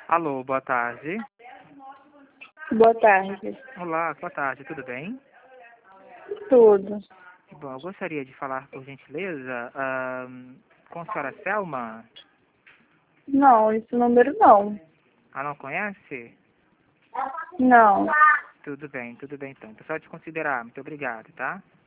Alô, boa tarde. Boa tarde. Olá, boa tarde, tudo bem? Tudo. Bom, eu gostaria de falar, por gentileza, com a senhora Selma. Não, esse número não. Ah, não conhece? Não. Tudo bem então. Pessoal, te considerar. Muito obrigado, tá?